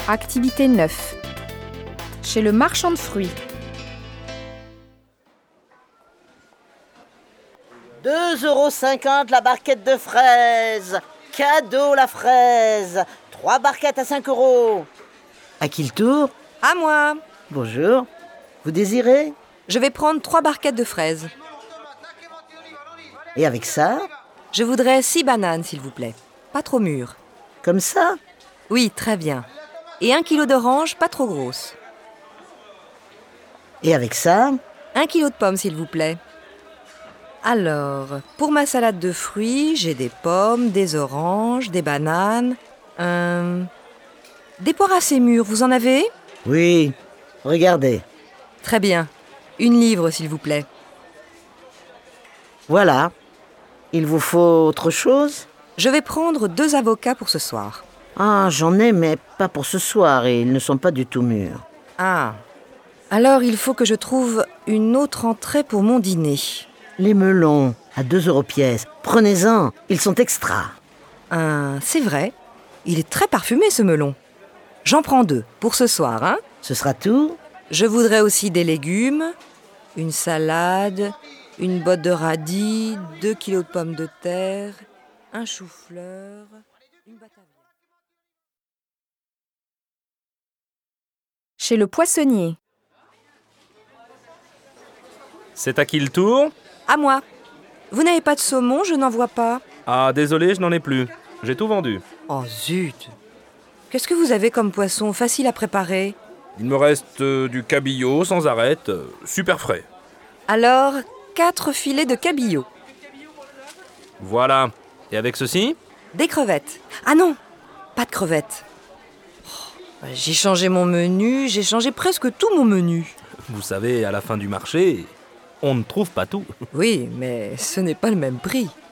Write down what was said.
Activité 9. Chez le marchand de fruits. 2,50 € la barquette de fraises. Cadeau la fraise. 3 barquettes à 5 €. À qui le tour? À moi. Bonjour. Vous désirez? Je vais prendre 3 barquettes de fraises. Et avec ça? Je voudrais 6 bananes, s'il vous plaît. Pas trop mûres. Comme ça? Oui, très bien. Et 1 kilo d'oranges, pas trop grosses. Et avec ça? 1 kilo de pommes, s'il vous plaît. Alors, pour ma salade de fruits, j'ai des pommes, des oranges, des bananes, des poires assez mûres, vous en avez? Oui. Regardez. Très bien. 1 livre, s'il vous plaît. Voilà. Il vous faut autre chose? Je vais prendre 2 avocats pour ce soir. Ah, j'en ai, mais pas pour ce soir, et ils ne sont pas du tout mûrs. Ah. Alors, il faut que je trouve une autre entrée pour mon dîner. Les melons, à 2 € pièce. Prenez-en, ils sont extra. C'est vrai. Il est très parfumé, ce melon. J'en prends 2 pour ce soir, hein? Ce sera tout? Je voudrais aussi des légumes, une salade, une botte de radis, 2 kilos de pommes de terre, un chou-fleur, une batavia. Chez le poissonnier. C'est à qui le tour? À moi. Vous n'avez pas de saumon, je n'en vois pas. Ah, désolé, je n'en ai plus. J'ai tout vendu. Oh zut! Qu'est-ce que vous avez comme poisson facile à préparer? Il me reste du cabillaud sans arête, super frais. Alors, 4 filets de cabillaud. Voilà. Et avec ceci? Des crevettes. Ah non, pas de crevettes. J'ai changé mon menu, j'ai changé presque tout mon menu. Vous savez, à la fin du marché, on ne trouve pas tout. Oui, mais ce n'est pas le même prix.